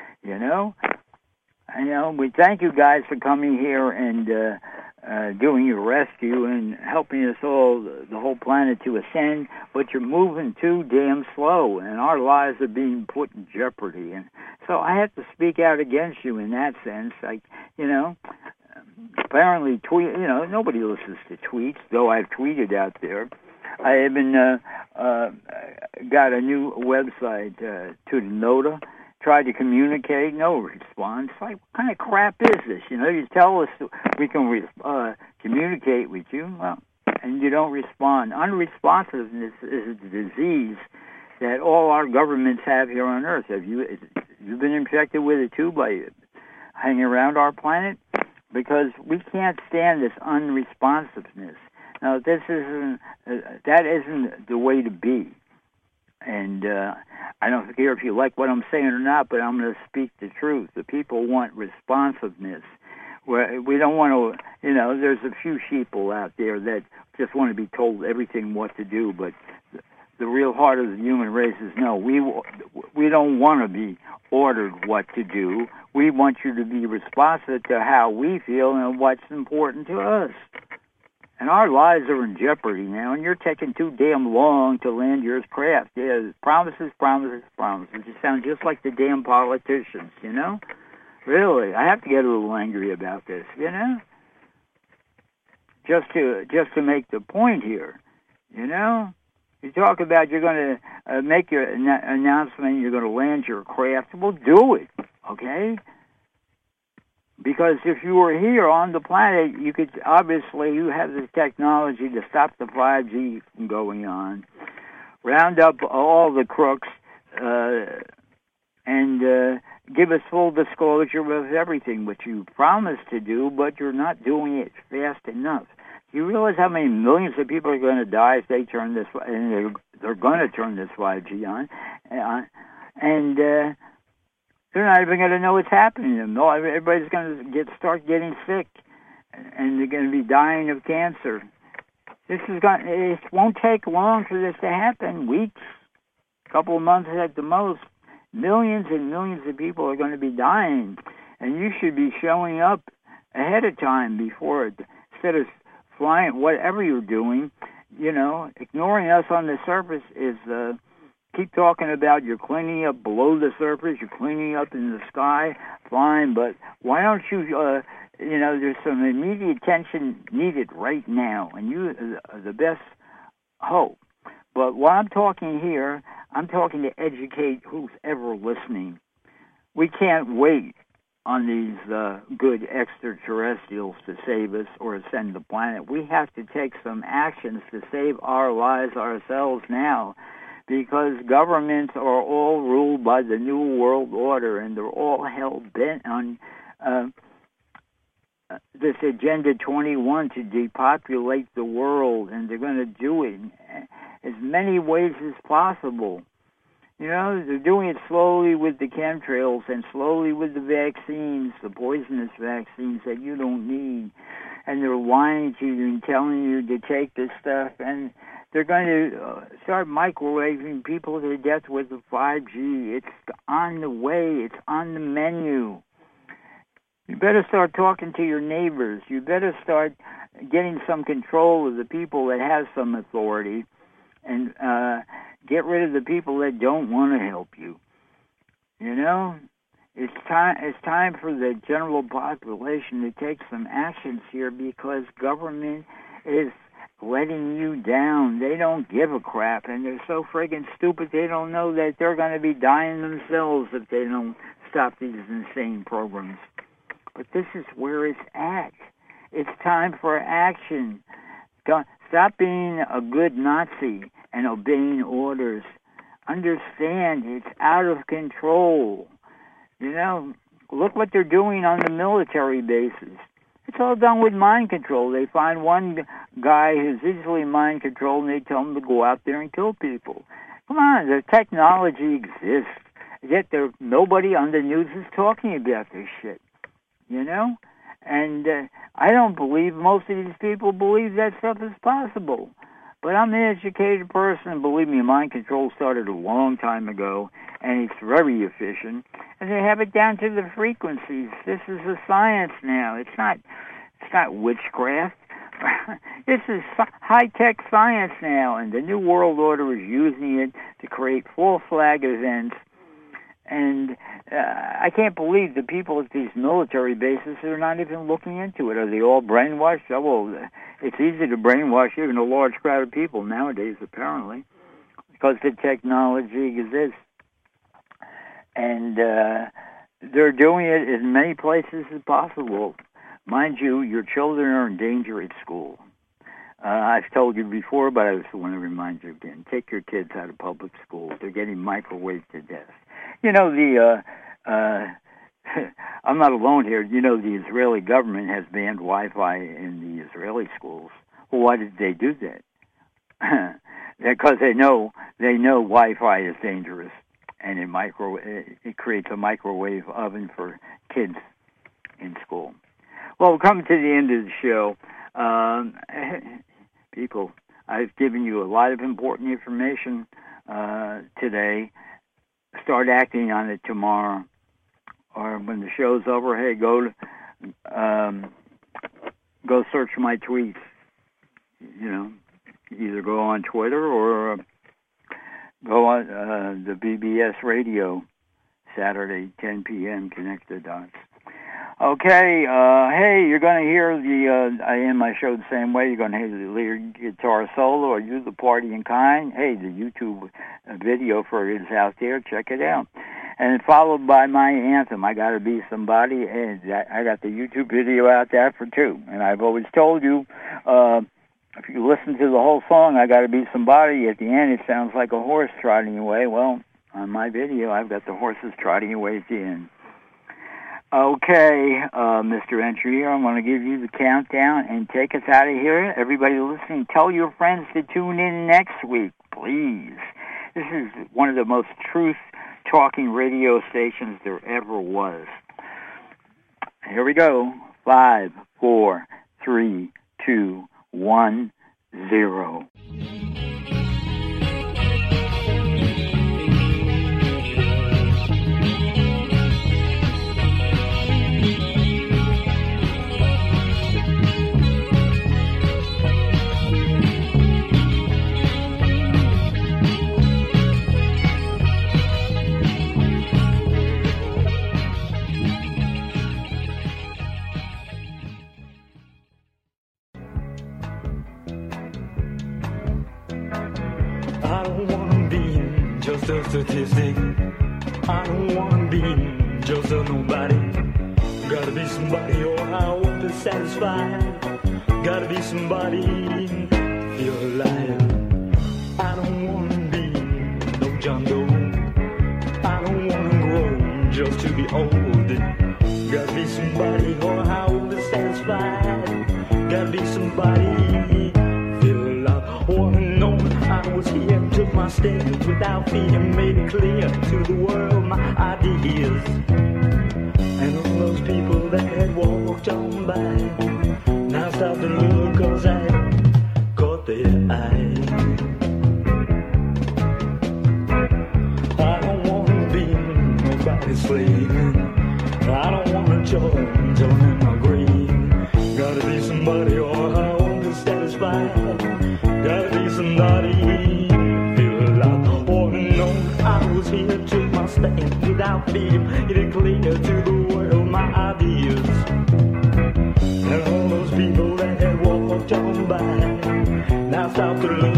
We thank you guys for coming here and doing your rescue and helping us all, the whole planet, to ascend, but you're moving too damn slow, and our lives are being put in jeopardy. And so I have to speak out against you in that sense. Apparently, nobody listens to tweets, though I've tweeted out there. I even got a new website, to the Nota. Tried to communicate, no response. Like, what kind of crap is this? You tell us we can communicate with you, and you don't respond. Unresponsiveness is a disease that all our governments have here on Earth. Have you been infected with it too by hanging around our planet? Because we can't stand this unresponsiveness. Now, that isn't the way to be. And I don't care if you like what I'm saying or not, but I'm going to speak the truth. The people want responsiveness. We don't want to, there's a few sheeple out there that just want to be told everything what to do, but the real heart of the human race is no. We don't want to be ordered what to do. We want you to be responsive to how we feel and what's important to us. And our lives are in jeopardy now, and you're taking too damn long to land your craft. Yeah, promises, promises, promises. You sound just like the damn politicians, you know? Really, I have to get a little angry about this, you know? Just to make the point here, you know? You talk about you're going to make your announcement, you're going to land your craft. Well, do it, okay? Because if you were here on the planet, you could obviously, you have the technology to stop the 5G from going on, round up all the crooks, and give us full disclosure of everything, which you promised to do, but you're not doing it fast enough. You realize how many millions of people are going to die if they turn this, and they're going to turn this 5G on, and they're not even going to know what's happening to them. No, everybody's going to start getting sick, and they're going to be dying of cancer. It won't take long for this to happen. Weeks, a couple of months at the most. Millions and millions of people are going to be dying, and you should be showing up ahead of time before it, instead of flying, whatever you're doing, you know, ignoring us on the surface is keep talking about you're cleaning up below the surface, you're cleaning up in the sky, fine, but why don't you, you know, there's some immediate attention needed right now, and you are the best hope. But while I'm talking here, I'm talking to educate who's ever listening. We can't wait on these good extraterrestrials to save us or ascend the planet. We have to take some actions to save our lives ourselves now, because governments are all ruled by the New World Order, and they're all hell-bent on this Agenda 21 to depopulate the world, and they're going to do it in as many ways as possible. You know, they're doing it slowly with the chemtrails and slowly with the vaccines, the poisonous vaccines that you don't need. And they're lying to you and telling you to take this stuff. And they're going to start microwaving people to death with the 5G. It's on the way. It's on the menu. You better start talking to your neighbors. You better start getting some control of the people that have some authority, and get rid of the people that don't want to help you. You know, it's time for the general population to take some actions here, because government is letting you down. They don't give a crap, and they're so friggin' stupid they don't know that they're going to be dying themselves if they don't stop these insane programs. But this is where it's at. It's time for action. Stop being a good Nazi and obeying orders. Understand it's out of control. You know, look what they're doing on the military bases. It's all done with mind control. They find one guy who's easily mind controlled, and they tell him to go out there and kill people. Come on, the technology exists. Yet nobody on the news is talking about this shit. You know? And I don't believe most of these people believe that stuff is possible. But I'm an educated person, and believe me, mind control started a long time ago, and it's very efficient. And they have it down to the frequencies. This is a science now. It's not witchcraft. This is high-tech science now, and the New World Order is using it to create false flag events. And I can't believe the people at these military bases are not even looking into it. Are they all brainwashed? Oh, well, it's easy to brainwash even a large crowd of people nowadays, apparently, because the technology exists. And they're doing it in many places as possible. Mind you, your children are in danger at school. I've told you before, but I just want to remind you again. Take your kids out of public schools. They're getting microwaved to death. You know, I'm not alone here. You know, the Israeli government has banned Wi-Fi in the Israeli schools. Well, why did they do that? Because they know Wi-Fi is dangerous, and it creates a microwave oven for kids in school. Well, we're coming to the end of the show. People, I've given you a lot of important information today. Start acting on it tomorrow, or when the show's over. Hey, go search my tweets. You know, either go on Twitter or go on the BBS Radio, Saturday, 10 p.m. Connect the Dots. Okay, hey, you're going to hear I end my show the same way. You're going to hear the lead guitar solo, or You the Party in Kind. Hey, the YouTube video for it is out there. Check it out. And followed by my anthem, I Gotta Be Somebody, and I got the YouTube video out there for too. And I've always told you, if you listen to the whole song, I Gotta Be Somebody, at the end it sounds like a horse trotting away. Well, on my video, I've got the horses trotting away at the end. Okay, Mr. Entry, I'm going to give you the countdown and take us out of here. Everybody listening, tell your friends to tune in next week, please. This is one of the most truth-talking radio stations there ever was. Here we go. 5, 4, 3, 2, 1, 0. I don't wanna be just a statistic. I don't wanna be just a nobody. Gotta be somebody or I won't be satisfied. Gotta be somebody, feel alive. I don't wanna be no John Doe. I don't wanna grow just to be old. Gotta be somebody or I won't be satisfied. Gotta be somebody, feel alive. Wanna know I was here, took my stand without fear, made it clear to the world my ideas. And all those people that had walked on by, now stop to look, cause I caught their eye. I don't wanna be nobody's slave. I don't wanna join in my grave. Gotta be somebody or I won't be satisfied. Gotta be somebody, feel alive. Oh no, I was here, took my stand without fear, made it clear to the world my ideas. And all those people that had walked on by, now stop to look.